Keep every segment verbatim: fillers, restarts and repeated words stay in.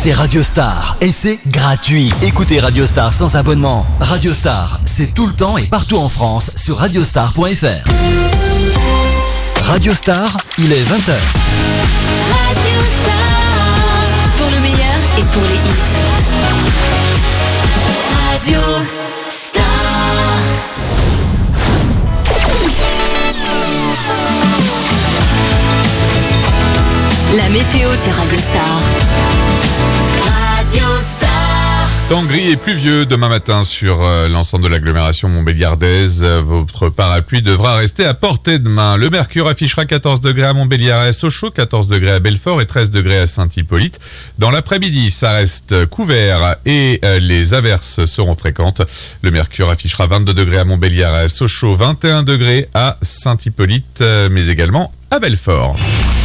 c'est Radio Star et c'est gratuit. Écoutez Radio Star sans abonnement. Radio Star, c'est tout le temps et partout en France sur radiostar point f r. Radio Star, il est vingt heures. Radio Star, pour le meilleur et pour les hits. Radio Star. La météo sur Radio Star. Radio Star. Temps gris et pluvieux demain matin sur euh, l'ensemble de l'agglomération montbéliardaise. Euh, votre parapluie devra rester à portée de main. Le mercure affichera quatorze degrés à Montbéliard et à Sochaux, quatorze degrés à Belfort et treize degrés à Saint-Hippolyte. Dans l'après-midi, ça reste couvert et euh, les averses seront fréquentes. Le mercure affichera vingt-deux degrés à Montbéliard et à Sochaux, vingt et un degrés à Saint-Hippolyte, euh, mais également à Belfort.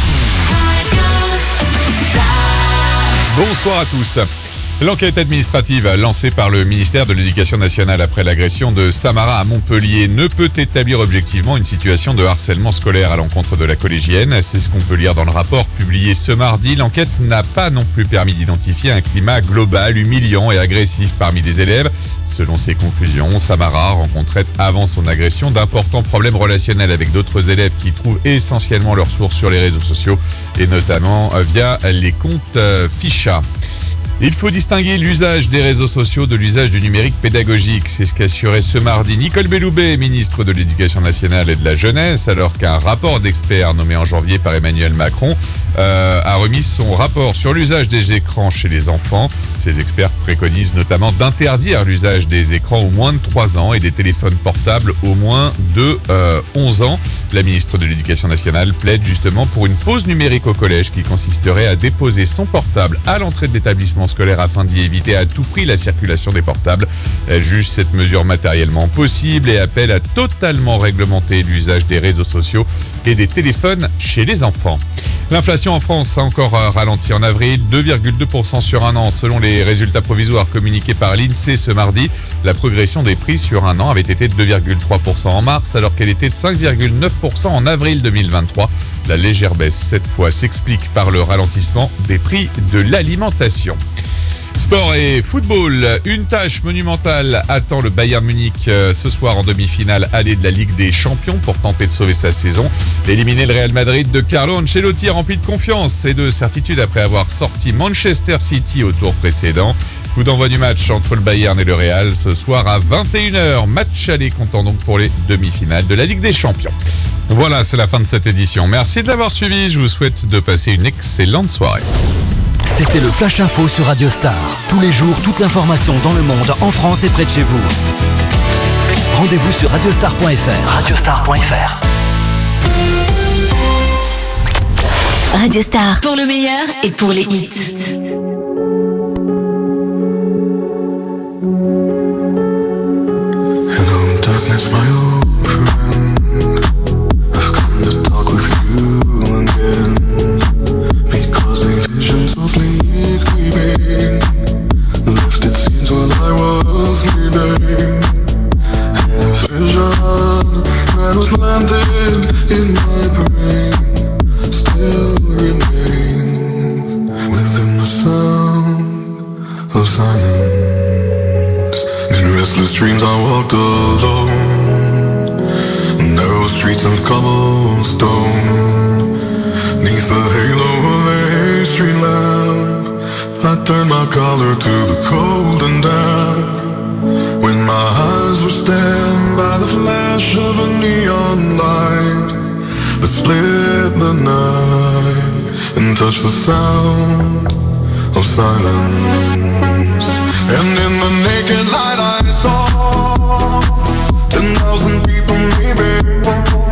Bonsoir à tous. L'enquête administrative lancée par le ministère de l'Éducation nationale après l'agression de Samara à Montpellier ne peut établir objectivement une situation de harcèlement scolaire à l'encontre de la collégienne. C'est ce qu'on peut lire dans le rapport publié ce mardi. L'enquête n'a pas non plus permis d'identifier un climat global, humiliant et agressif parmi les élèves. Selon ses conclusions, Samara rencontrait avant son agression d'importants problèmes relationnels avec d'autres élèves qui trouvent essentiellement leurs sources sur les réseaux sociaux et notamment via les comptes Ficha. Il faut distinguer l'usage des réseaux sociaux de l'usage du numérique pédagogique. C'est ce qu'assurait ce mardi Nicole Belloubet, ministre de l'Éducation nationale et de la jeunesse, alors qu'un rapport d'experts nommé en janvier par Emmanuel Macron euh, a remis son rapport sur l'usage des écrans chez les enfants. Ces experts préconisent notamment d'interdire l'usage des écrans aux moins de trois ans et des téléphones portables aux moins de euh, onze ans. La ministre de l'Éducation nationale plaide justement pour une pause numérique au collège qui consisterait à déposer son portable à l'entrée de l'établissement scolaire afin d'y éviter à tout prix la circulation des portables. Elle juge cette mesure matériellement possible et appelle à totalement réglementer l'usage des réseaux sociaux et des téléphones chez les enfants. L'inflation en France a encore ralenti en avril, deux virgule deux pour cent sur un an selon les résultats provisoires communiqués par l'INSEE ce mardi. La progression des prix sur un an avait été de deux virgule trois pour cent en mars alors qu'elle était de cinq virgule neuf pour cent en avril deux mille vingt-trois. La légère baisse cette fois s'explique par le ralentissement des prix de l'alimentation. Sport et football, une tâche monumentale attend le Bayern Munich ce soir en demi-finale allée de la Ligue des Champions pour tenter de sauver sa saison. Éliminer le Real Madrid de Carlo Ancelotti rempli de confiance et de certitude après avoir sorti Manchester City au tour précédent. Coup d'envoi du match entre le Bayern et le Real ce soir à vingt et une heures. Match aller comptant donc pour les demi-finales de la Ligue des Champions. Voilà, c'est la fin de cette édition. Merci de l'avoir suivi. Je vous souhaite de passer une excellente soirée. C'était le Flash Info sur Radio Star. Tous les jours, toute l'information dans le monde, en France et près de chez vous. Rendez-vous sur radiostar point f r. radiostar point f r. Radio Star, pour le meilleur et pour les hits. Hello darkness, my old friend. I've come to talk with you again. Because a vision softly creeping left its scenes while I was sleeping. And the vision that was planted in my brain still remains within the sound of silence. In restless dreams I walked alone, narrow streets of cobblestone. Neath the halo of a street lamp, I turned my collar to the cold and damp. When my eyes were stabbed by the flash of a neon light that split the night and touched the sound of silence. And in the naked light I saw ten thousand people maybe,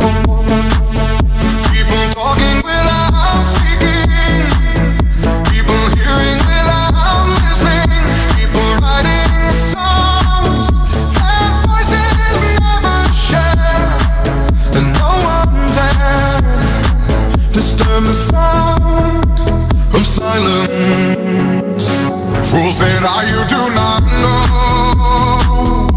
people talking without speaking, people hearing without listening, people writing songs that voices never share, and no one dared disturb the sound of silence. Fool said, "Ah, you do not know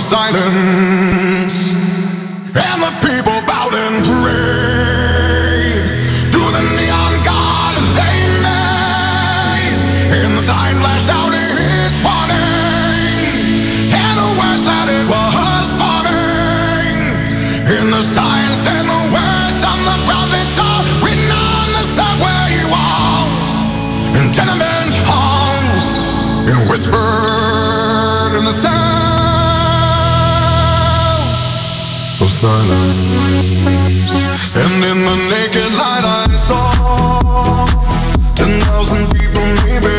silence, and the people bowed and prayed to the neon god they made. And the sign flashed out its warning, and the words that it was forming. And the sign said the words of the prophets are written on the subway walls and tenement halls, and whispered in the sound of silence. And in the naked light I saw ten thousand people maybe,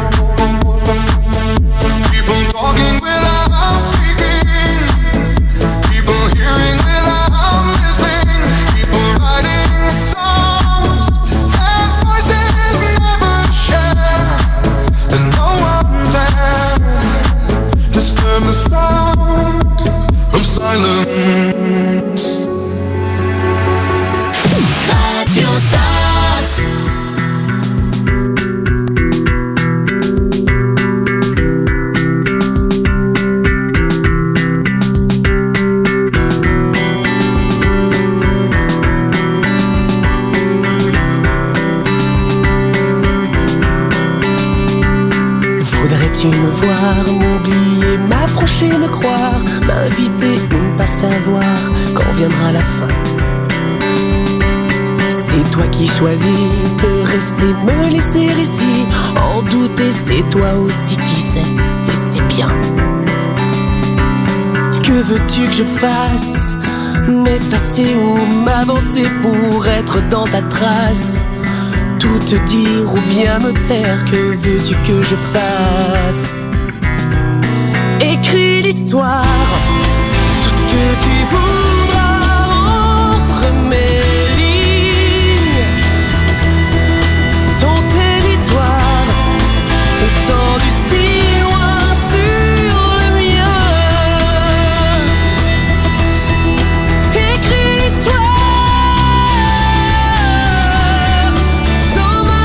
people talking without speaking, people hearing without listening, people writing songs that voices never share, and no one dared disturb the sound of silence. Radio Star. Voudrais-tu me voir, m'oublier, m'approcher, me croire, m'inviter ou ne pas savoir quand viendra la fin? C'est toi qui choisis de rester, me laisser ici, en douter, c'est toi aussi qui sais, et c'est bien. Que veux-tu que je fasse? M'effacer ou m'avancer pour être dans ta trace? Tout te dire ou bien me taire, que veux-tu que je fasse? Écris l'histoire, tout ce que tu voudras entre mes lignes. Ton territoire étendu si loin sur le mien. Écris l'histoire dans ma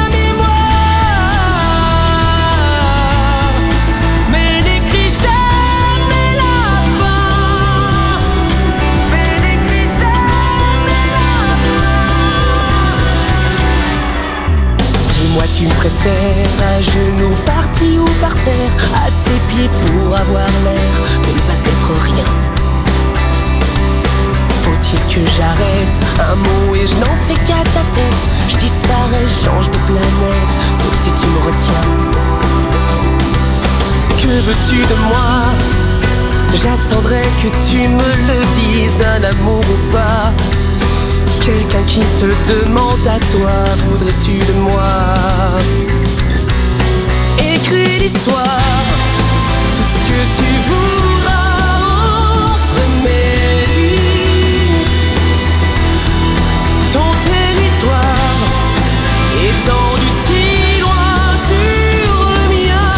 mémoire, mais n'écris jamais la fin. Mais n'écris jamais la fin. Dis-moi, tu me préfères à genoux, parti ou par terre, à tes pieds pour avoir l'air de ne pas être rien? Faut-il que j'arrête un mot et je n'en fais qu'à ta tête? Je disparais, change de planète, sauf si tu me retiens. Que veux-tu de moi? J'attendrai que tu me le dises, un amour ou pas. Quelqu'un qui te demande à toi, voudrais-tu de moi? Écris l'histoire, tout ce que tu voudras entre mes lignes. Ton territoire étendu si loin sur le mien.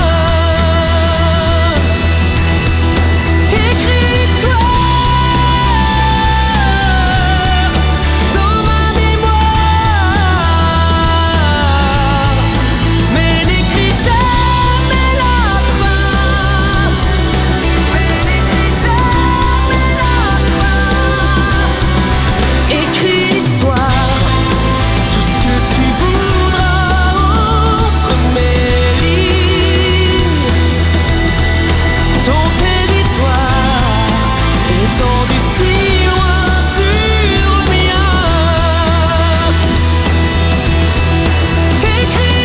Écris l'histoire dans ma mémoire, mais n'écris jamais la fin. Mais n'écris jamais la fin. Écris l'histoire, tout ce que tu voudras entre mes lignes. Ton territoire étendu si loin sur le mien. Écris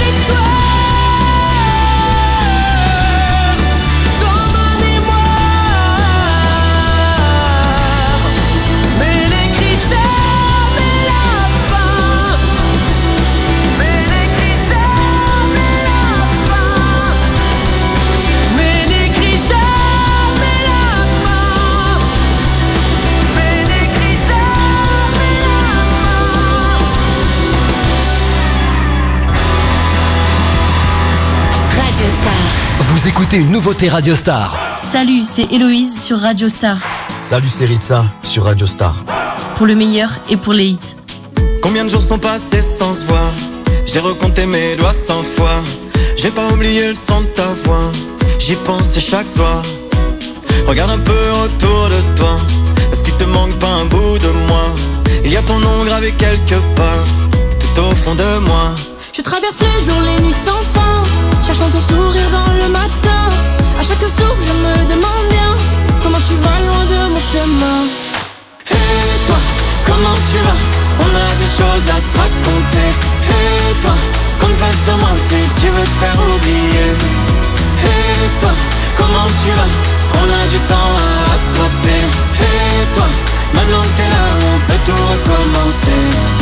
l'histoire dans ma mémoire, mais n'écris jamais la fin. Mais n'écris jamais la fin. Mais n'écris jamais la fin. Mais n'écris jamais la fin. Radio Star. Vous écoutez une nouveauté Radio Star. Salut, c'est Héloïse sur Radio Star. Salut, c'est Ritza sur Radio Star. Pour le meilleur et pour les hits. Combien de jours sont passés sans se voir? J'ai recompté mes doigts cent fois. J'ai pas oublié le son de ta voix. J'y pense chaque soir. Regarde un peu autour de toi. Est-ce qu'il te manque pas un bout de moi? Il y a ton nom gravé quelque part, tout au fond de moi. Je traverse les jours, les nuits sans fin, cherchant ton sourire dans le matin. À chaque souffle je me demande bien comment tu vas loin de mon chemin. Et toi, comment tu vas? On a des choses à se raconter. Et toi, compte pas sur moi si tu veux te faire oublier. Et toi, comment tu vas? On a du temps à rattraper. Et toi, maintenant que t'es là, on peut tout recommencer.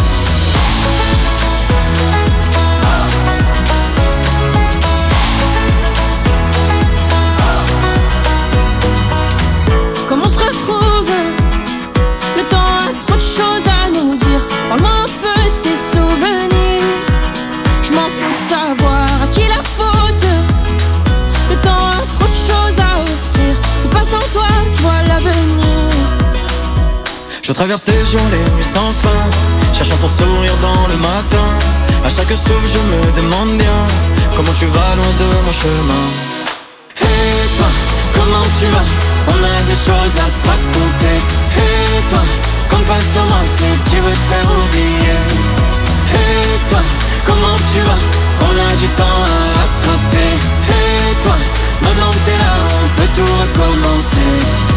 Comment on se retrouve? Le temps a trop de choses à nous dire. Parle-moi un peu de tes souvenirs. Je m'en fous de savoir à qui la faute. Le temps a trop de choses à offrir. C'est pas sans toi, je vois l'avenir. Je traverse les jours, les nuits sans fin, cherchant ton sourire dans le matin. À chaque souffle je me demande bien comment tu vas loin de mon chemin. Et toi, comment tu vas? On a des choses à se raconter. Et toi, compte pas sur moi si tu veux te faire oublier. Et toi, comment tu vas? On a du temps à rattraper. Et toi, maintenant que t'es là, on peut tout recommencer.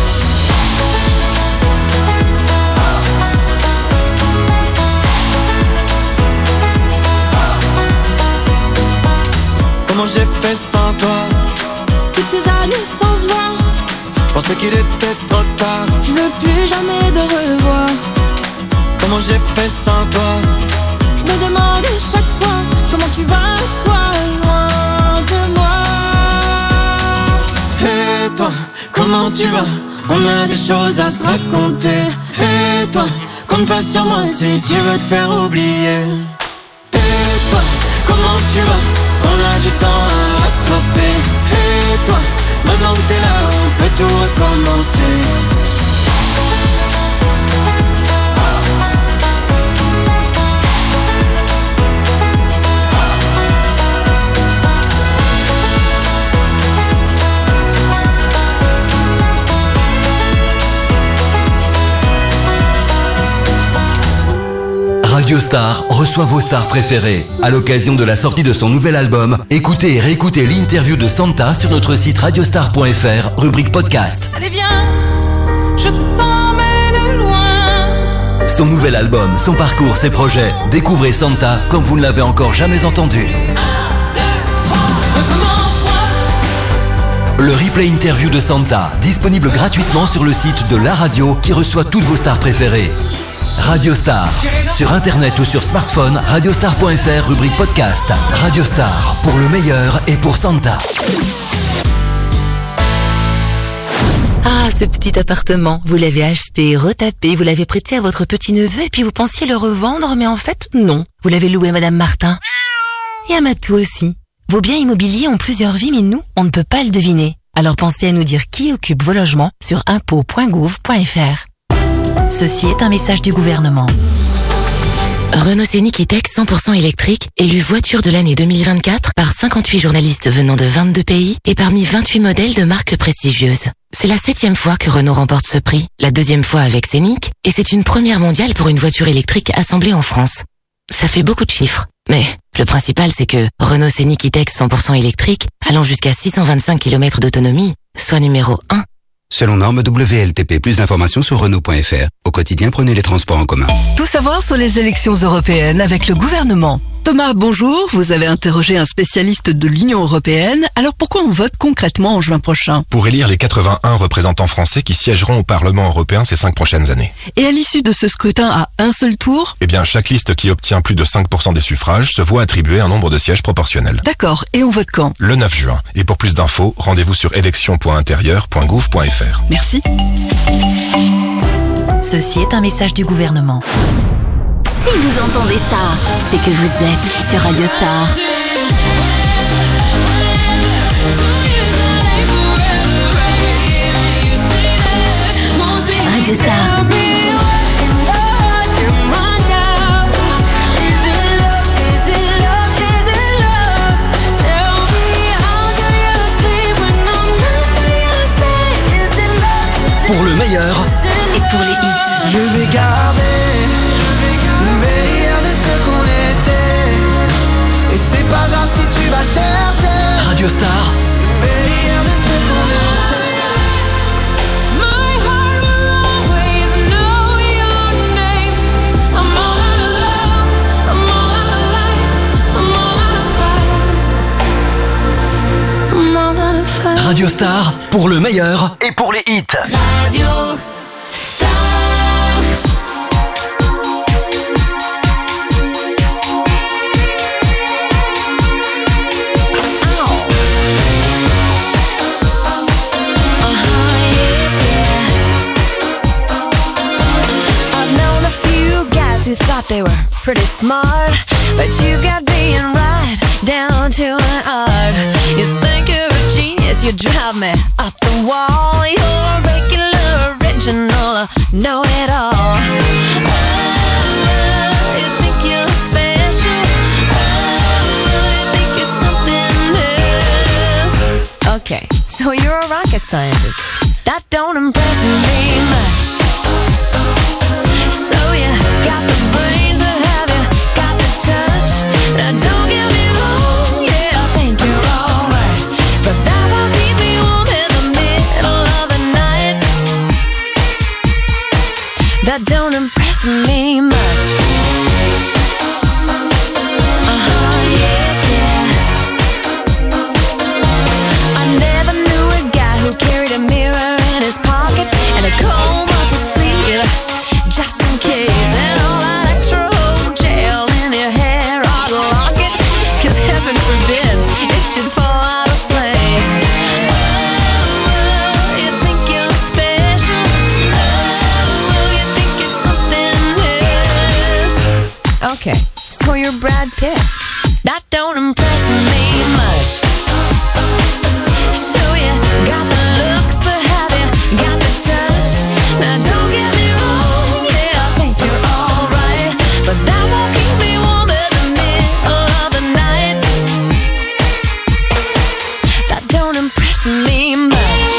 Comment j'ai fait sans toi? Toutes ces années sans se voir, je pensais qu'il était trop tard. je veux plus jamais de revoir. Comment j'ai fait sans toi? Je me demande chaque fois comment tu vas, toi, loin de moi. Et toi, comment tu vas? On a des choses à se raconter. Et toi, compte pas sur moi si tu veux te faire oublier. Et toi, comment tu vas? On a du temps à rattraper. Et toi, maintenant que t'es là, on peut tout recommencer. Radio Star reçoit vos stars préférées. À l'occasion de la sortie de son nouvel album, écoutez et réécoutez l'interview de Santa sur notre site radiostar point f r, rubrique podcast. Allez viens, je t'emmène loin. Son nouvel album, son parcours, ses projets. Découvrez Santa comme vous ne l'avez encore jamais entendu. Le replay interview de Santa, disponible gratuitement sur le site de la radio qui reçoit toutes vos stars préférées. Radio Star, sur internet ou sur smartphone, radiostar point f r, rubrique podcast. Radio Star, pour le meilleur et pour Santa. Ah, ce petit appartement, vous l'avez acheté, retapé, vous l'avez prêté à votre petit-neveu et puis vous pensiez le revendre, mais en fait, non. Vous l'avez loué à Madame Martin. Et à Matou aussi. Vos biens immobiliers ont plusieurs vies, mais nous, on ne peut pas le deviner. Alors pensez à nous dire qui occupe vos logements sur impôts point gouv point f r. Ceci est un message du gouvernement. Renault Scénic E-Tech cent pour cent électrique, élu voiture de l'année deux mille vingt-quatre par cinquante-huit journalistes venant de vingt-deux pays et parmi vingt-huit modèles de marques prestigieuses. C'est la septième fois que Renault remporte ce prix, la deuxième fois avec Scénic, et c'est une première mondiale pour une voiture électrique assemblée en France. Ça fait beaucoup de chiffres, mais le principal c'est que Renault Scénic E-Tech cent pour cent électrique, allant jusqu'à six cent vingt-cinq kilomètres d'autonomie, soit numéro un. Selon norme W L T P, plus d'informations sur Renault point f r. Au quotidien, prenez les transports en commun. Tout savoir sur les élections européennes avec le gouvernement. Thomas, bonjour. Vous avez interrogé un spécialiste de l'Union européenne. Alors pourquoi on vote concrètement en juin prochain? Pour élire les quatre-vingt-un représentants français qui siégeront au Parlement européen ces cinq prochaines années. Et à l'issue de ce scrutin à un seul tour? Eh bien, chaque liste qui obtient plus de cinq pour cent des suffrages se voit attribuer un nombre de sièges proportionnel. D'accord. Et on vote quand? Le neuf juin. Et pour plus d'infos, rendez-vous sur élections point intérieur point gouv point f r. Merci. Ceci est un message du gouvernement. Si vous entendez ça, c'est que vous êtes sur Radio Star. Radio Star. pour le meilleur et pour les hits. Je vais garder le meilleur de ce qu'on était. Et c'est pas grave si tu vas chercher Radio Star. Le meilleur de ce qu'on était. My heart will always know your name. I'm all out of love, I'm all out of life, I'm all out of fire. I'm all out of fire. Radio Star pour le meilleur et pour les hits. Radio Star. Who thought they were pretty smart, but you've got being right down to an art. You think you're a genius, you drive me up the wall. You're a regular, original, know-it-all. Oh, you think you're special. Oh, you think you're something else. Okay, so you're a rocket scientist. That don't impress me much. So you got the brains, but have you got the touch? Now don't get me wrong, yeah, I think you're alright, but that won't keep me warm in the middle of the night. That don't impress me much. Uh-huh, yeah, yeah. I never knew a guy who carried a mirror in his pocket and a comb up his sleeve, just in case, and all that extra old gel in your hair ought to lock it, cause heaven forbid it should fall out of place. Oh, you think you're special. Oh, you think you're something else. Okay, so you're Brad Pitt. That don't impress me much. So you got the looks, but have you got the touch? Now don't get me wrong, but that won't keep me warm in the middle of the night. That don't impress me much.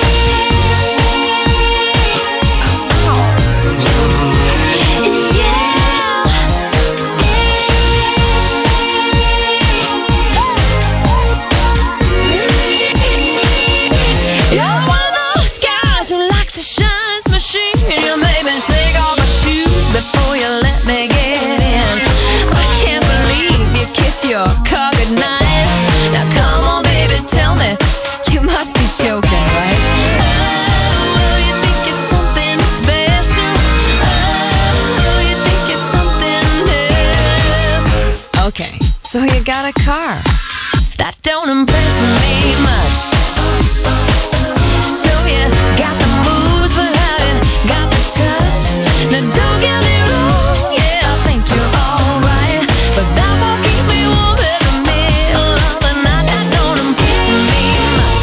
You're one of those guys who likes to shine his machine. You made me take off my shoes before you let me get in. I can't believe you kiss your car goodnight. Now come on baby, tell me, you must be joking, right? Oh, you think you're something special. Oh, you think you're something else. Okay, so you got a car. That don't impress me much. So you got the moves, but have you got the touch? Now don't get me wrong, yeah, I think you're alright, but that won't keep me warm in the middle of the night. That don't impress me much.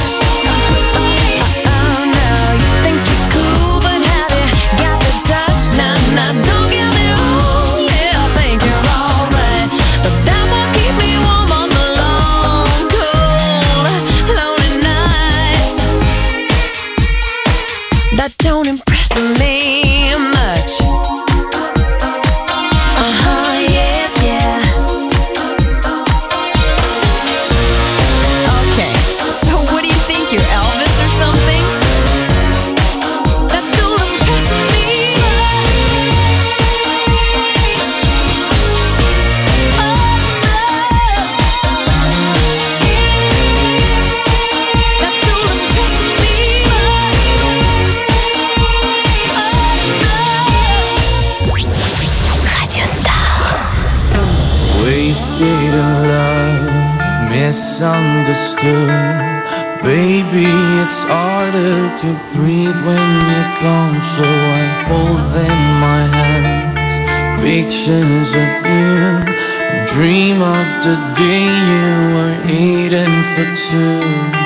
Oh no, you think you're cool, but have you got the touch? Now, now don't get me wrong, yeah, I think you're alright, but that won't keep me warm on the long, cold, lonely nights. That don't impress me much. Uh-huh, yeah, yeah. Okay, so what do you think, you're Elvis or something? That don't impress me. Oh, no. That don't impress me. Radio Star. Wasted in love, misunderstood. Baby, it's harder to breathe when you're gone, so I hold in my hands pictures of you and dream of the day you were eating for two.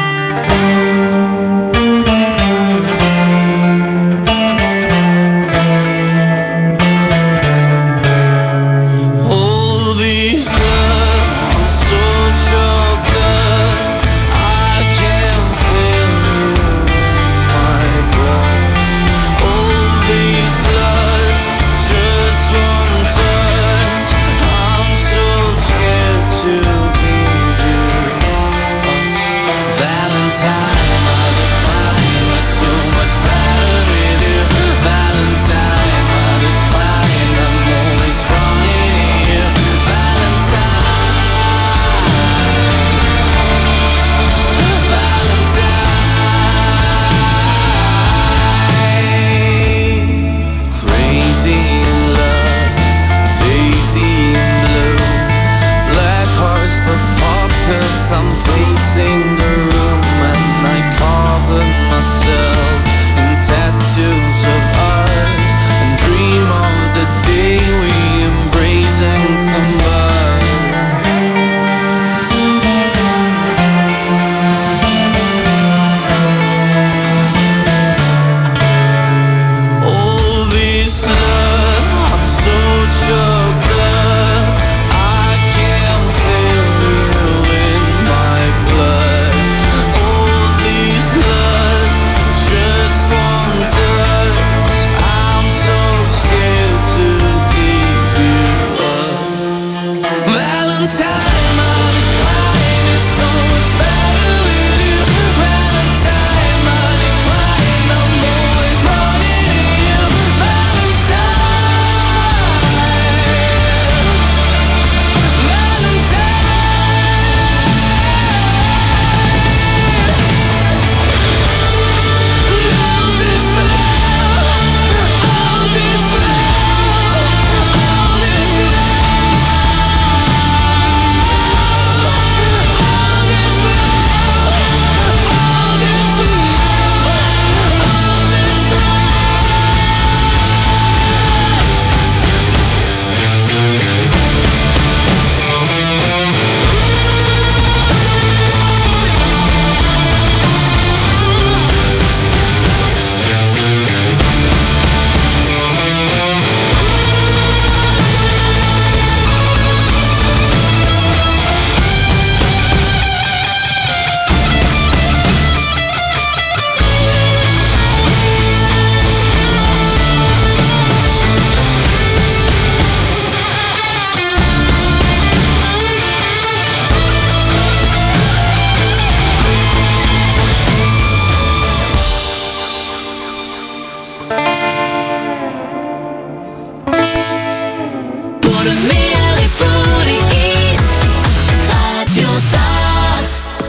le meilleur et pour les hits. Radio Star.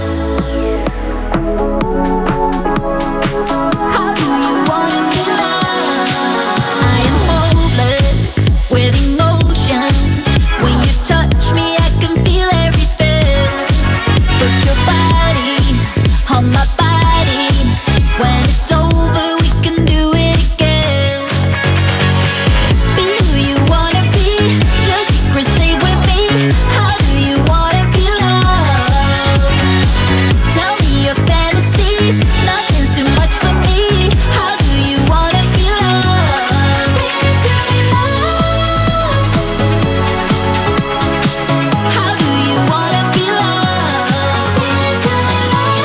I am hopeless with emotion. When you touch me, I can feel everything. Put your body on my body. When it's over, we can do it again. Be who you wanna be. Your secret stay with me. How do you wanna be loved? Tell me your fantasies. Nothing's too much for me. How do you wanna be loved? Say it to me now. How do you wanna be loved? Say it to me now.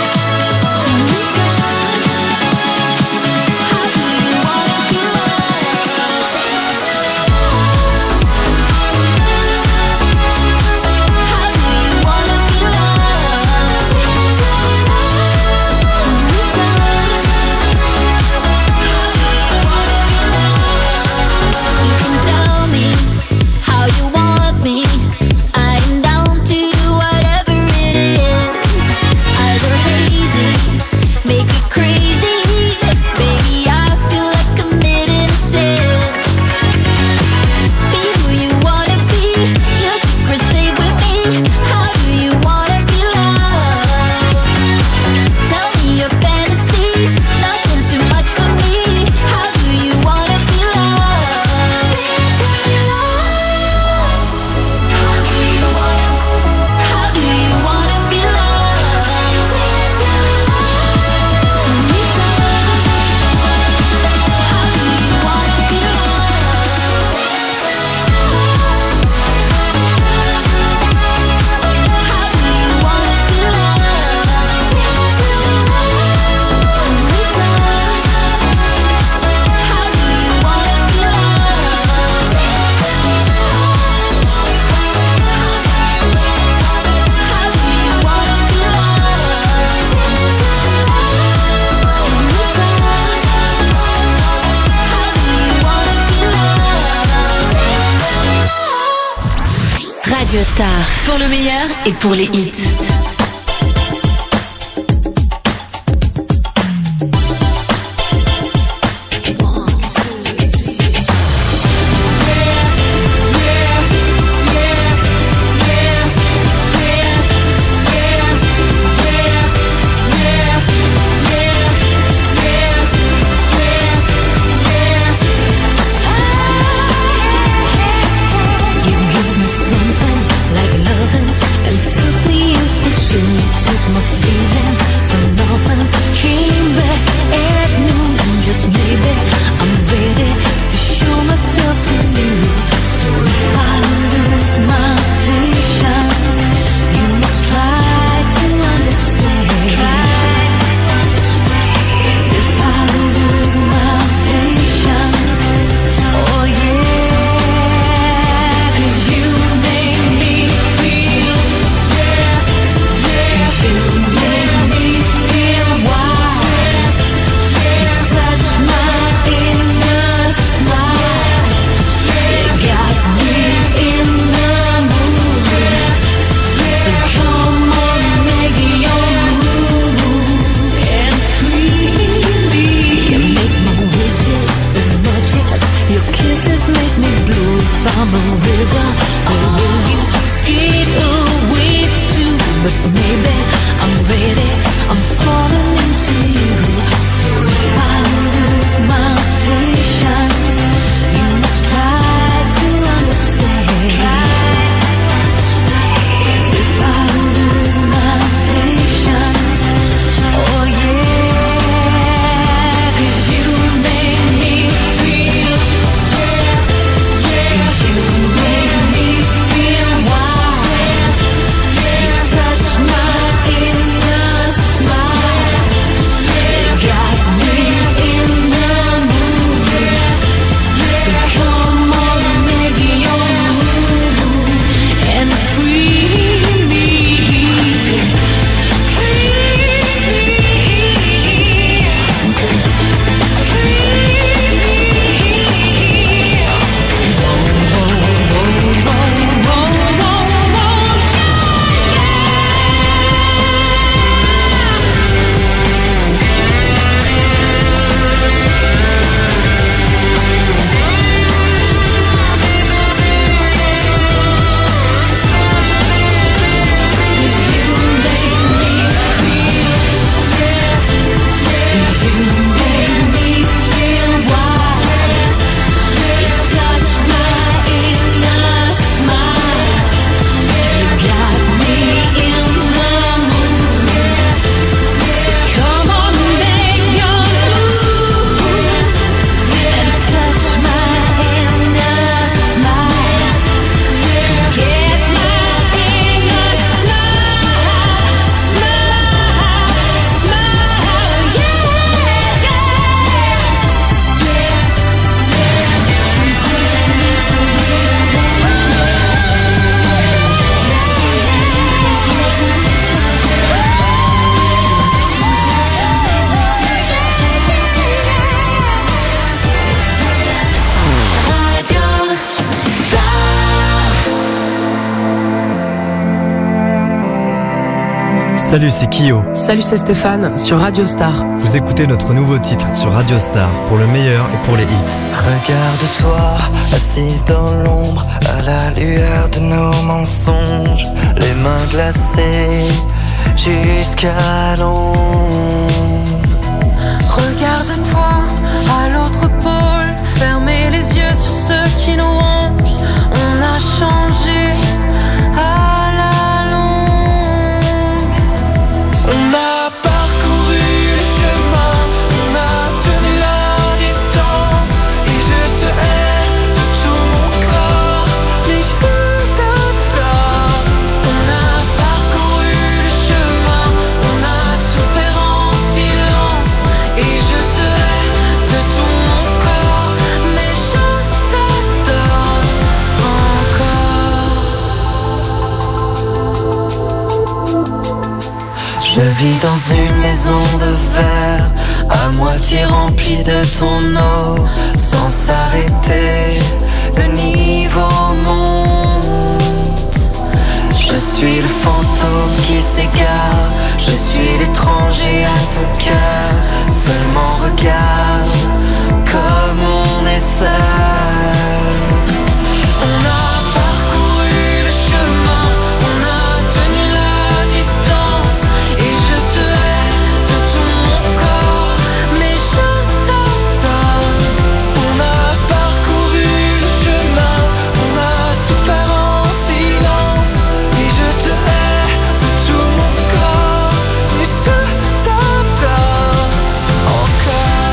How do you wanna be loved? Say it to me now. How do you wanna be loved? Say it to me now. You can tell me how you want me. I am down to do whatever it is. Eyes are hazy, make it crazy. Baby, I feel like committing a sin. Be who you wanna be. Your secret stay with me. How do you wanna be loved? Tell me your fantasies. Nothing's too much for me. How do you wanna be loved? Say it to me now. How do you wanna? How do you wanna be loved? Say it to me now. Anita. How do you wanna be loved? Say it to me now. How do you wanna be loved? Say it to me now. Anita. How do you wanna be loved? Say it to me now. How do you wanna be loved? Say it to me now. Anita. How do you wanna be loved? Say it to me now. Radio Star. Pour le meilleur et pour les hits. You give me something like loving and simply used to Salut, c'est Kyo. Salut, c'est Stéphane sur Radio Star. Vous écoutez notre nouveau titre sur Radio Star, pour le meilleur et pour les hits. Regarde-toi, assise dans l'ombre, à la lueur de nos mensonges, les mains glacées jusqu'à l'ombre. Regarde-toi à l'autre pôle, fermez les yeux sur ceux qui nous rongent. On a changé à la longue. On a parcouru le chemin, on a tenu la distance, et je te hais de tout mon corps, mais je t'adore. On a parcouru le chemin, on a souffert en silence, et je te hais de tout mon corps, mais je t'adore encore. Je vis dans une maison de verre, à moitié remplie de ton eau, sans s'arrêter, le niveau monte. Je suis le fantôme qui s'égare, je suis l'étranger à ton cœur. Seulement regarde comme on est seul. On a parcouru le chemin, on a tenu la distance, et je te hais de tout mon corps, mais je t'adore. On a parcouru le chemin, on a souffert en silence, et je te hais de tout mon corps, mais je t'adore encore.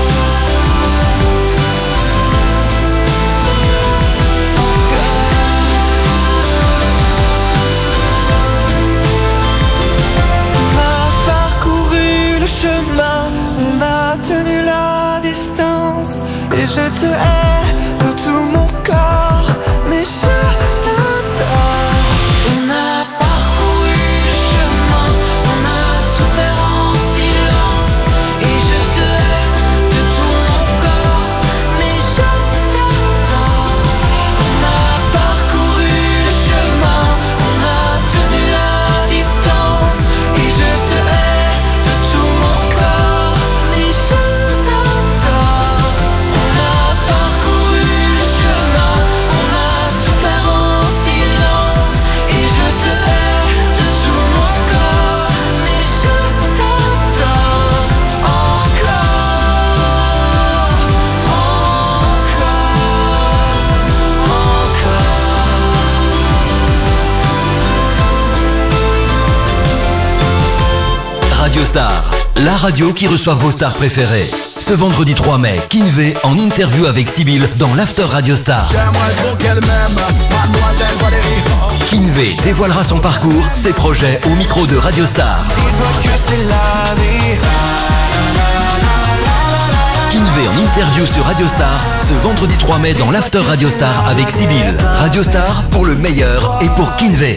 On a parcouru le chemin, on a tenu la distance, et je te hais de tout mon corps, mais je t'adore. On a parcouru le chemin, on a souffert en silence, et je te hais de tout mon corps, mais je t'adore. On a parcouru le chemin, on a tenu la distance, et je te hais de tout mon corps, mais je t'adore. On a parcouru le chemin, on a souffert en silence, et je te hais de tout mon corps, mais je t'adore encore, Radio Star, la radio qui reçoit vos stars préférées. Ce vendredi trois mai, Kinvey en interview avec Sibyl dans l'After Radio Star. Kinvey dévoilera son parcours, ses projets au micro de Radio Star. Kinvey en interview sur Radio Star ce vendredi trois mai dans l'After Radio Star avec Sibyl. Radio Star pour le meilleur et pour Kinvey.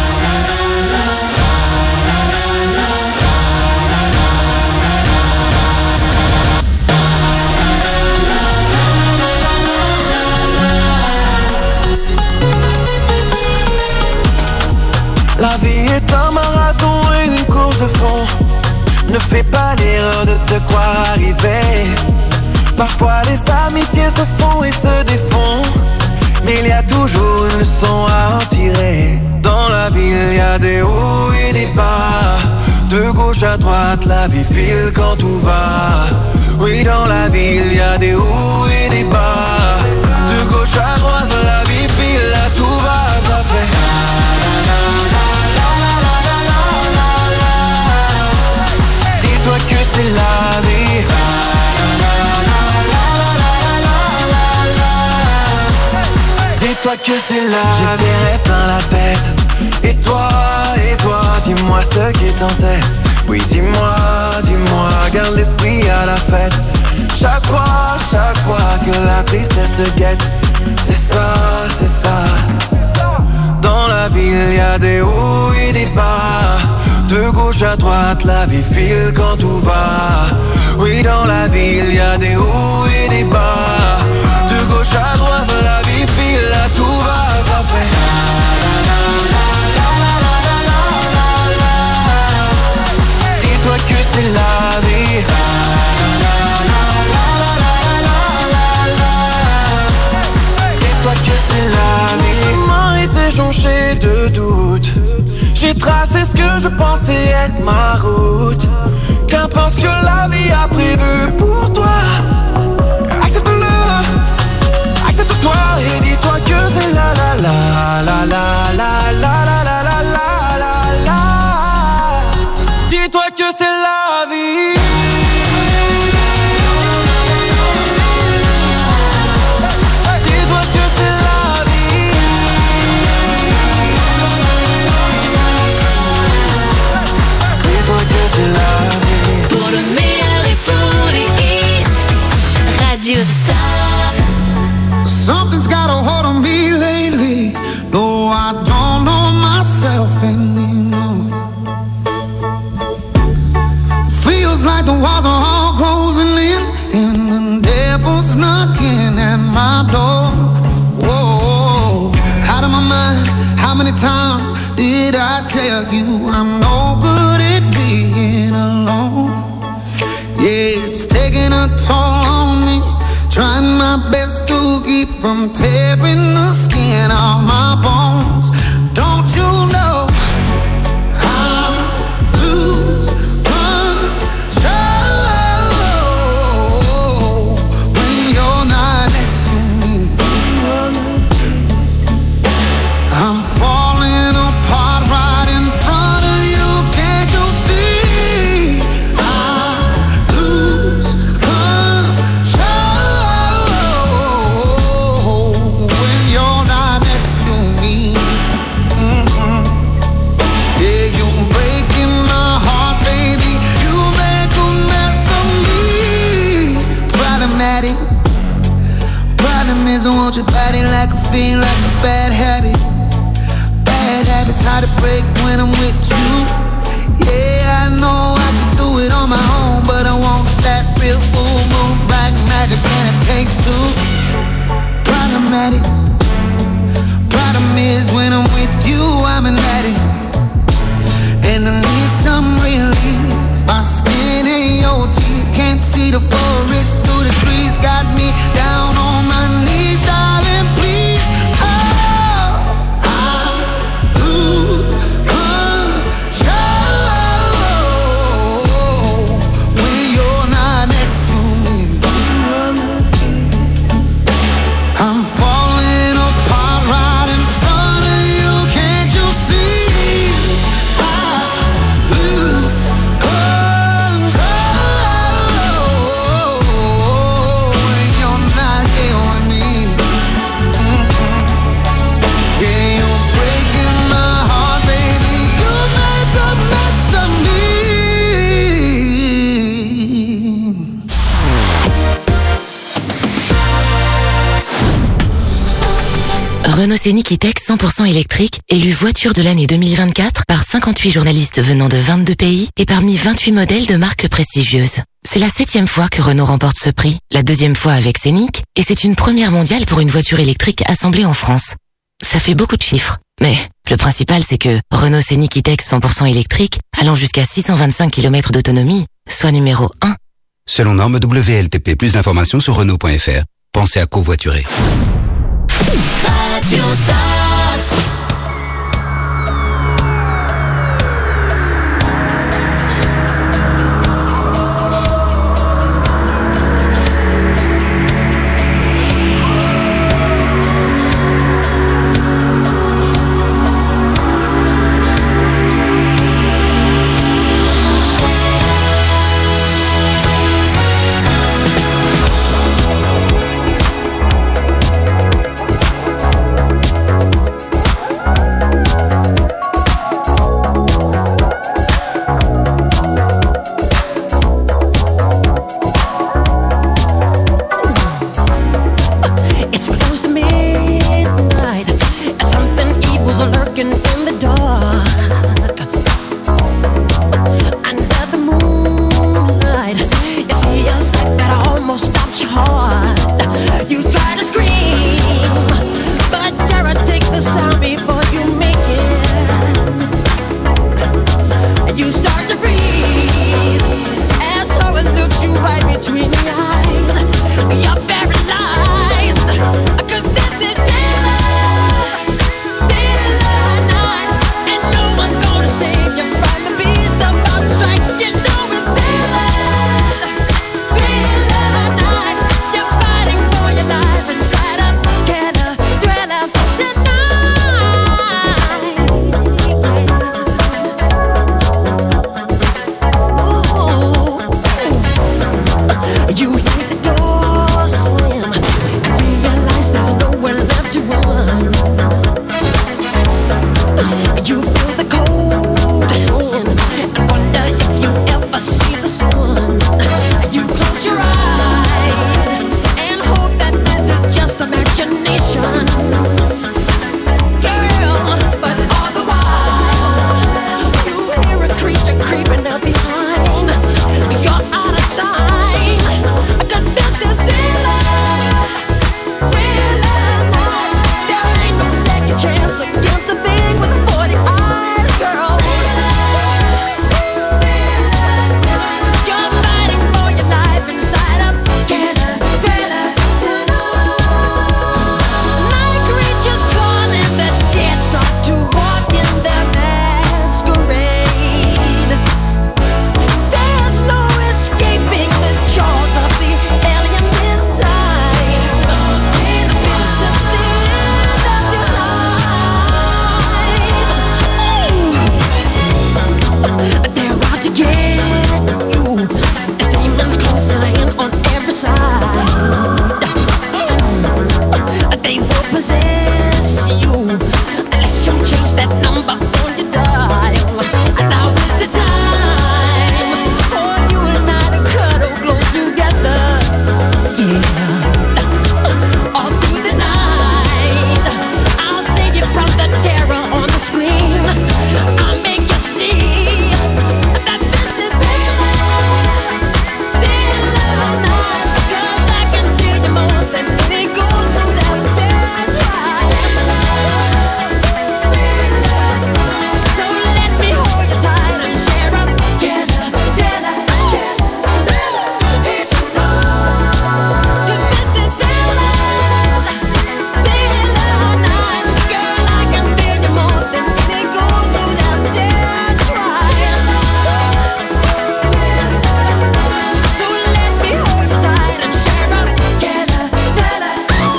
La vie est un marathon et une course de fond. Ne fais pas l'erreur de te croire arrivé. Parfois les amitiés se font et se défont, mais il y a toujours une leçon à en tirer. Dans la vie il y a des hauts et des bas. De gauche à droite la vie file quand tout va. Oui, dans la vie il y a des hauts et des bas. De gauche à droite la vie file, là tout va, ça fait. Dis-toi que c'est la vie. Dis-toi que c'est la vie. J'ai des rêves plein la tête. Et toi, et toi, dis-moi ce qui est en tête. Oui, dis-moi, dis-moi, garde l'esprit à la fête. Chaque fois, chaque fois que la tristesse te guette. C'est ça, c'est ça. Dans la vie, il y a des hauts et des bas. De gauche à droite, la vie file quand tout va. Oui, dans la vie, il y a des hauts et des bas. De gauche à droite, la vie file, là tout va, ça fait. J'ai tracé ce que je pensais être ma route. Qu'importe ce que la vie a prévu pour toi. Accepte-le, accepte-toi et dis-toi que c'est la la la la la la la la la la la la la. Dis-toi que c'est la vie. Dis-toi que c'est la vie. Dis-toi que c'est la vie. Pour le meilleur et pour les hits, Radio Star. Something's got a hold on me lately. No, I don't know myself anymore. Feels like the walls are all closing in, and the devil's knocking at my door. Whoa, out of my mind. How many times did I tell you I'm no good at being alone? Yeah, it's taking a toll on me. Trying my best to keep from tearing the skin off my bones. Don't you know I lose control when you're not next to me? I'm falling apart right in front of you. Can't you see? I lose control when you're not next to me. Mm-hmm. Yeah, you're breaking my heart, baby. You make a mess of me. Problematic. Problem is I want your body like a fiend, like a bad habit. Bad habits hard to break when I'm with you. Yeah, I know I can do it on my own, but I want that real full moon black magic, and it takes two. Problematic. Problem is when I'm with you, I'm an addict, and I need some relief. My skin ain't your teeth, can't see the forest through the trees. Got me down on my knees, darling, please. Oh, I lose control when you're not next to me. I'm falling apart right in front of you. Can't you see? I lose control when you're not here with me. Mm-mm. Yeah, you're breaking my heart, baby. You make a mess of me. Renault Scénic E-Tech cent pour cent électrique, élu voiture de l'année deux mille vingt-quatre par cinquante-huit journalistes venant de vingt-deux pays et parmi vingt-huit modèles de marques prestigieuses. C'est la septième fois que Renault remporte ce prix, la deuxième fois avec Scénic, et c'est une première mondiale pour une voiture électrique assemblée en France. Ça fait beaucoup de chiffres, mais le principal c'est que Renault Scénic E-Tech cent pour cent électrique, allant jusqu'à six cent vingt-cinq kilomètres d'autonomie, soit numéro un. Selon norme W L T P, plus d'informations sur Renault point F R. Pensez à covoiturer. Radio Star. Gonna all through the night. I'll save you from the terror on the screen. I'll make you see that this is real, real night. Because I can feel you more than any gold through that dead try. So let me hold you tight and share up together, together, together. It's you know, 'cause this is real love, real love night. Girl, I can feel you more than any gold through that dead try. So let me hold you tight and share up together, together.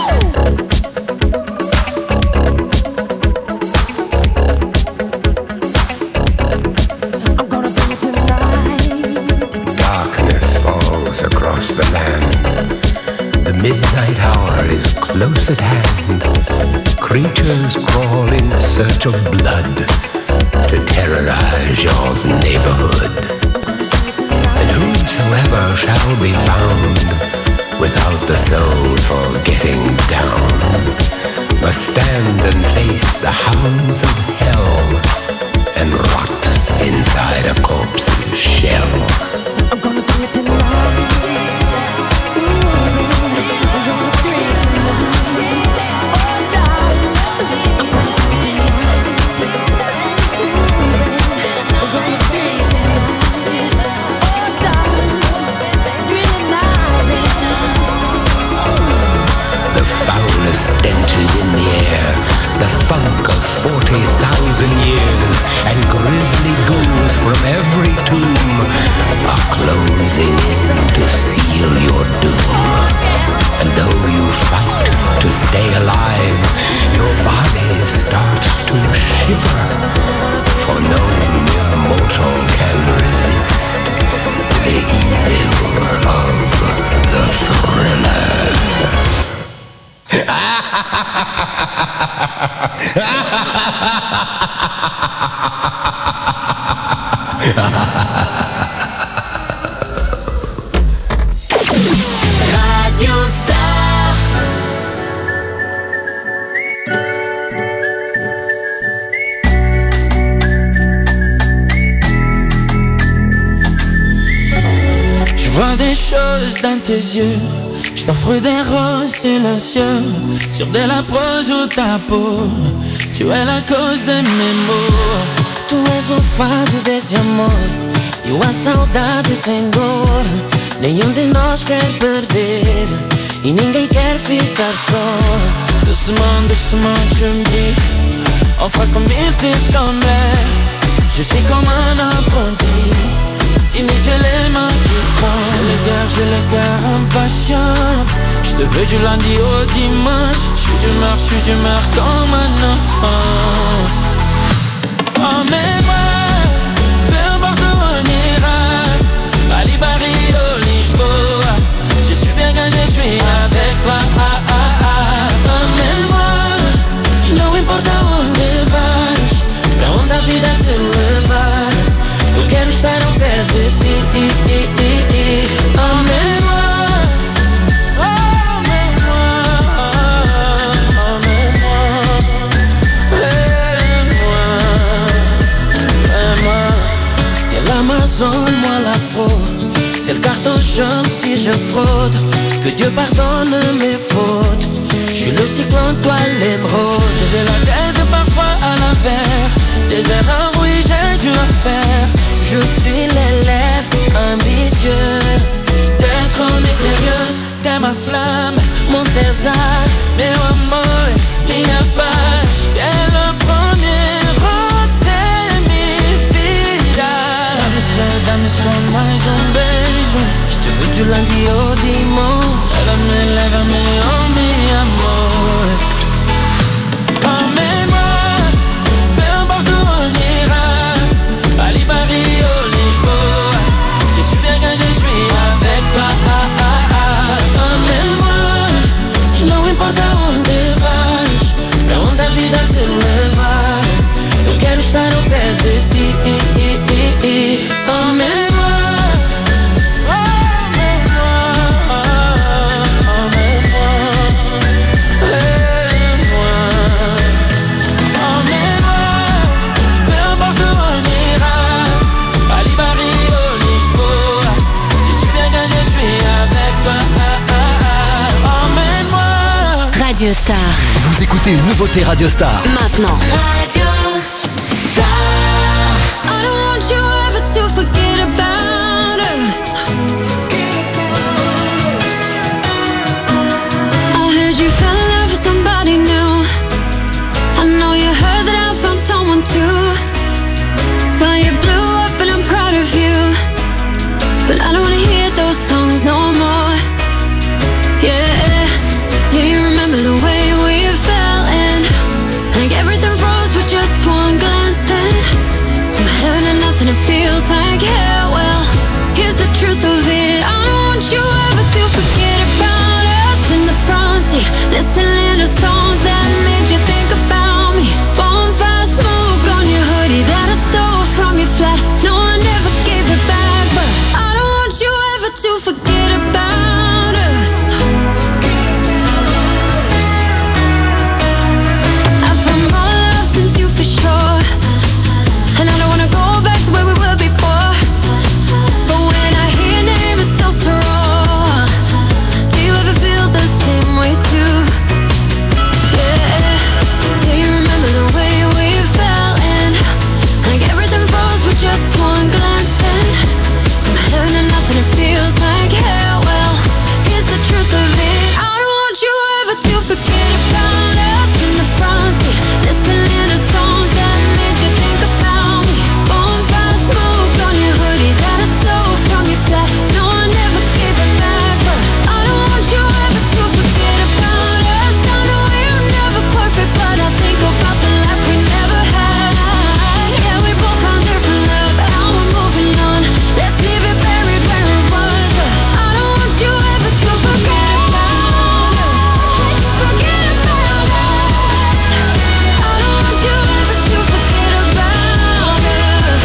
I'm gonna bring it tonight. Darkness falls across the land. The midnight hour is close at hand. Creatures crawl in search of blood to terrorize your neighborhood. And whosoever shall be found without the soul for getting down must stand and face the hounds of hell and rot inside a corpse's shell. I'm gonna bring it tonight. Ooh, I'm gonna bring it tonight. Oh, darling, I'm gonna bring it tonight. Ooh, I'm gonna bring it tonight. Oh, darling, bring it tonight. The foulest stench is in the air, the funk of forty thousand years, and grisly ghouls from every tomb are closing in to seal your doom. And though you fight to stay alive, your body starts to shiver, for no mere mortal can resist the evil of the thriller. Radio Star. Je vois des choses dans tes yeux, je t'offre des roses silencieux sur de la prose ou ta peau. Tu es la cause de mes maux. Tu és o fado desse amor e a saudade sem dor. Nenhum de nós quer perder e ninguém quer ficar só. Doucement, doucement, tu me dis, enfin comme il te semblait. Je suis comme un apprenti, timide, j'ai les mains qui tremblent. J'ai le cœur, j'ai le cœur impatient. Je te veux du lundi au dimanche. Je suis d'humeur, je suis d'humeur comme un enfant. Emmène-moi, peu importe où on ira, Bali, Paris, au Lisboa. Je suis bien quand je suis avec toi. Ah, ah, ah. Emmène-moi, não importa onde vais, pra onde a vida te levar. Eu quero estar ao pé de ti. Emmène-moi, emmène-moi, emmène-moi, emmène-moi, emmène-moi. T'es l'Amazone, moi la fraude. C'est le carton jaune si je fraude. Que Dieu pardonne mes fautes. Je suis le cyclone, toi l'émeraude. J'ai la tête parfois à l'envers. Des erreurs, oui, j'ai dû en faire. Je suis l'élève ambitieux. T'es trop mystérieuse, t'es ma flamme, mon César, meu amor, minha paz. T'es le premier, oh, t'es mi vida. Dá-me só, dá-me só mais um beijo. Je te veux du lundi au dimanche. Lève-me, lève-me, oh mi amor. Emmène-moi, peu importe où on ira, Bali, Paris, au Lisboa. Je suis bien quand je suis avec toi. Ah, ah, ah. Emmène-moi, não importa onde vais, pra onde a vida te levar. Eu quero estar ao pé de ti. Emmène-moi, emmène-moi, Radio Star. Vous écoutez une nouveauté Radio Star. Maintenant. Radio Star. I don't want you ever to forget about us. I heard you fell in love with somebody new. I know you heard that I found someone too. So you blew up and I'm proud of you. But I don't wanna hear those songs no more. Yeah. Do you remember the way we fell in? Like everything froze with just one glance then. From heaven to nothing, it feels like hell. Well, here's the truth of it. I don't want you ever to forget about us in the front seat, listening to songs that made you think about me. Bonfire smoke on your hoodie that I stole from your flat. No, I never gave it back, but I don't want you ever to forget about us. I found more love since you for sure, and I don't wanna go back to where we were before. But when I hear your name, it's still so raw. Do you ever feel the same way too? Yeah. Do you remember the way we fell in? Like everything froze with just one glance then. From heaven to nothing, it feels like hell. Well, here's the truth of it. I don't want you ever to forget about us in the front seat, listening to songs that made you think about me. Bonfire smoke on your hoodie that I stole from your flat. No, I never gave it back, but I don't want you ever to forget about us. I know we're never perfect, but I think about the life we never had. Yeah, we both found different love, now we're moving on. Let's leave it buried where it was, but I don't want you ever to forget about us. Forget about us. I don't want you ever to forget about us.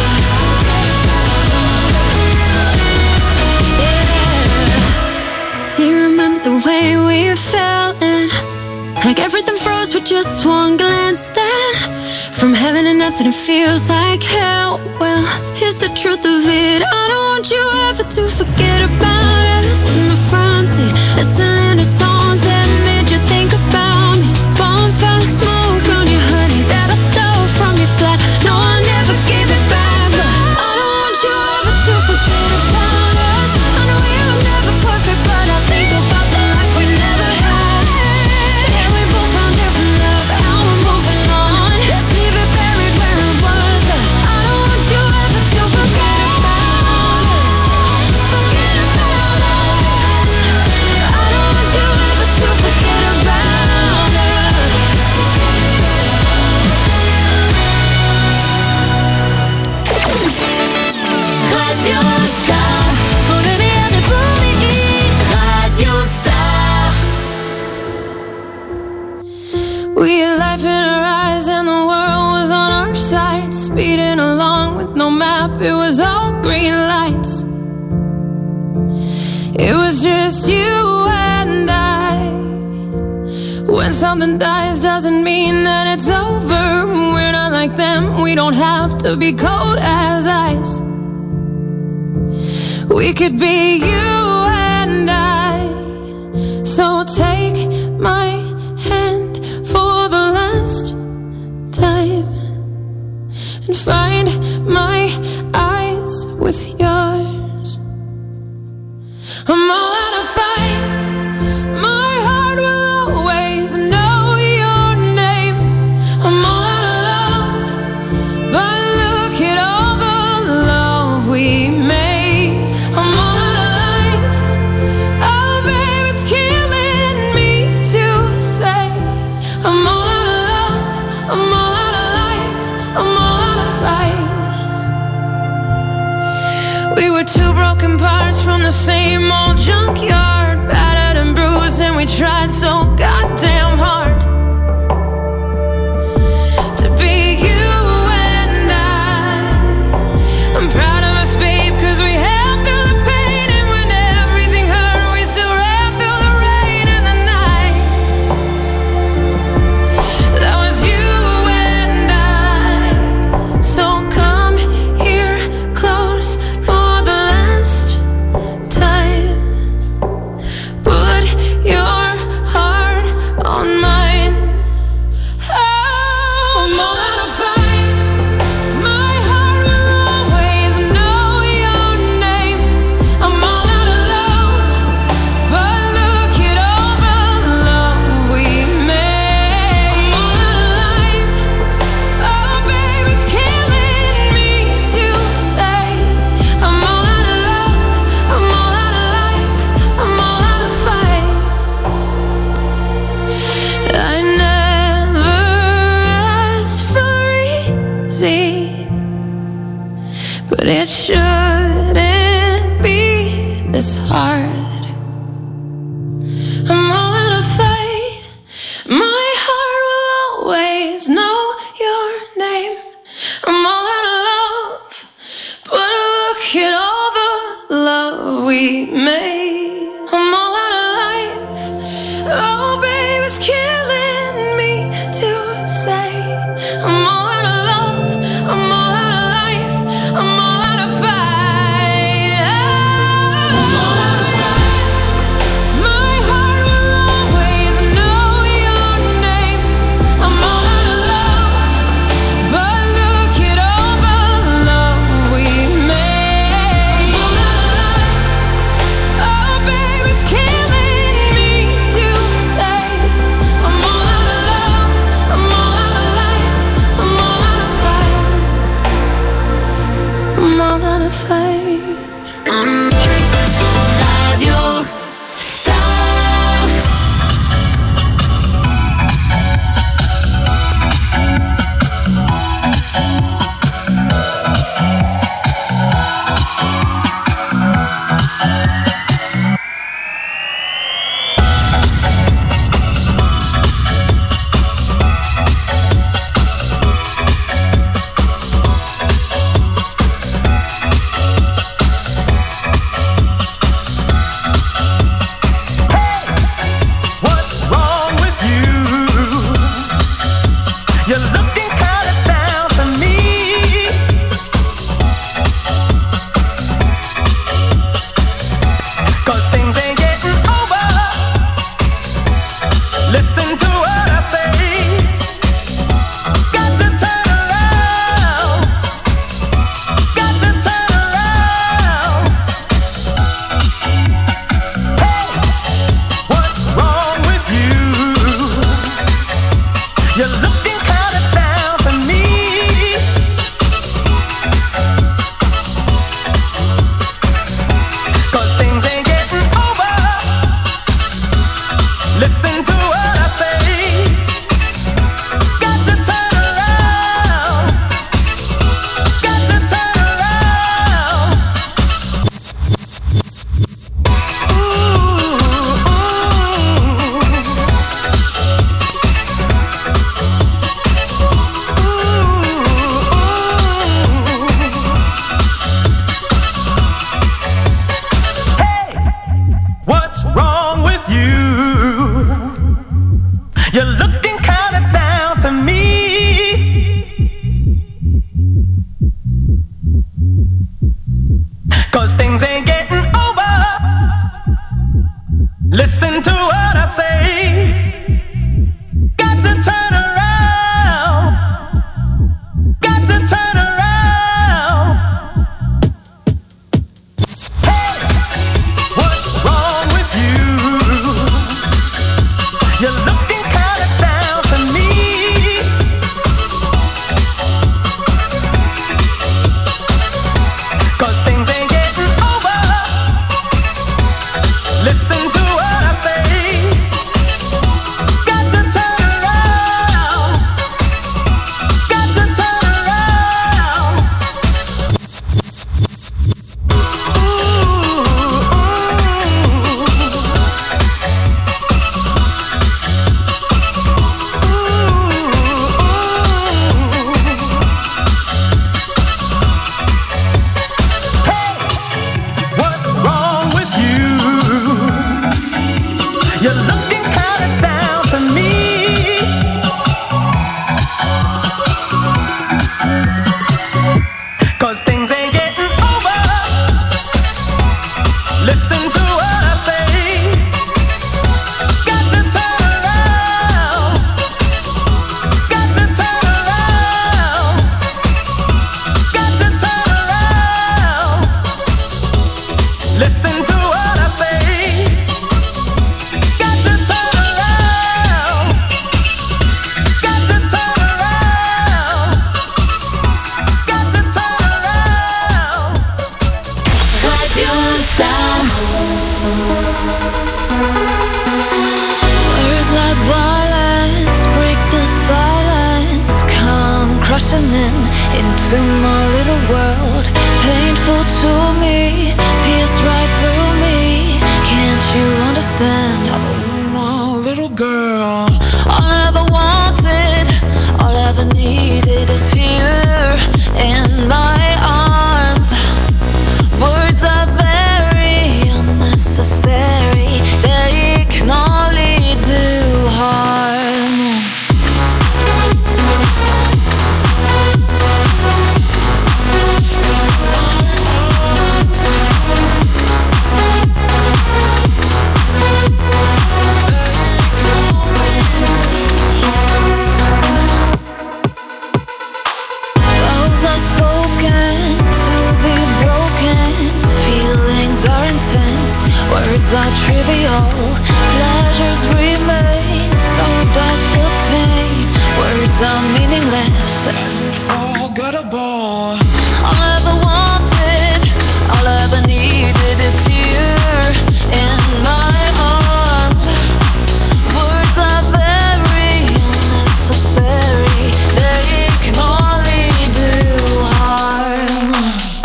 Yeah. Do you remember the way we fell in? Like everything froze with just one glance then. From heaven to nothing, it feels like hell. Well, here's the truth of it. I don't want you ever to forget about us in the front seat, listening to songs that made you think about me. Bonfire smoke on your hoodie that I stole from your flat. No, I never gave it back, but I don't want you ever to forget about us. I know we were never perfect, but I think about the life we never had. Yeah, we both found different love, now we're moving on. Let's leave it buried where it was, but I don't want you ever to forget about us. Forget about us. I don't want you ever to forget about us. Radio Star. Pour le meilleur et pour les hits. Radio Star. We had life in our eyes and the world was on our side. Speeding along with no map, it was all green lights. It was just you and I. When something dies doesn't mean that it's over. We're not like them, we don't have to be cold as ice. We could be you and I. So take my hand for the last time and find my eyes with yours. I'm all out of fight. My heart will always know your name. I'm all out of love, but look at all the love we made. I'm all out of life. Oh, babe, it's killing me to say. I'm all out of love. I'm all out of life. I'm all out of fight. We were two broken parts from the same old junkyard, battered and bruised, and we tried so goddamn hard to be you and I. I'm proud of us, babe, 'cause we held through the pain, and when everything hurt, we still ran through the rain and the night. That was you and I. So come here close for the last time. with you? You're looking kinda down to me. Cause things ain't getting over. Listen to what I say. Got to turn around. Got to turn around. Hey, what's wrong with you? You're looking kinda down to me. Cause things ain't getting over. Listen to what I say. Got to turn around. Got to turn around. Hey, what's wrong with you? You're looking kinda down to me. Cause things ain't getting over. Listen to what I say. Got to turn around. Got to turn around. Got to turn around. Listen to what I say. Got to turn around. Got to turn around. Got to turn around. Radio Star. Words like violence break the silence, come crushing in into my little world. Painful to me, pierce right through me. Can't you understand? Oh, my little girl. All I ever wanted, all I ever needed is here in my arms. Words are very unnecessary, they can only do harm. Vows are spoken to be broken. Feelings are intense, words are trivial. Pleasures remain, so does the pain. Words are meaningless and forgettable. All I ever wanted, all I ever needed is here in my arms. Words are very unnecessary, they can only do harm.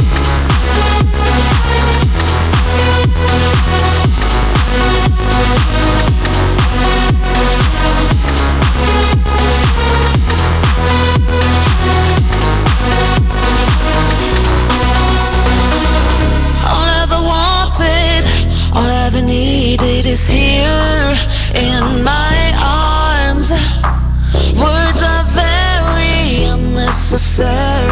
All I ever wanted, all I ever needed is here in my arms. Words are very unnecessary.